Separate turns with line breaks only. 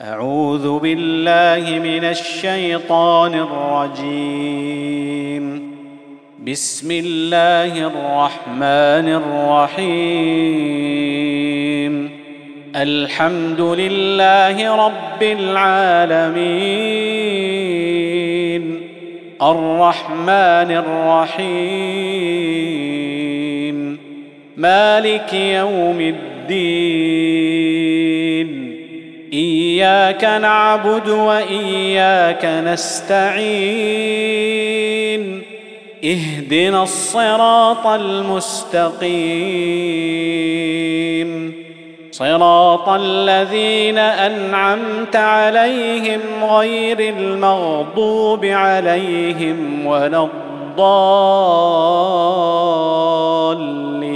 أعوذ بالله من الشيطان الرجيم. بسم الله الرحمن الرحيم. الحمد لله رب العالمين، الرحمن الرحيم، مالك يوم الدين. إياك نعبد وإياك نستعين، اهدنا الصراط المستقيم، صراط الذين أنعمت عليهم غير المغضوب عليهم ولا الضالين.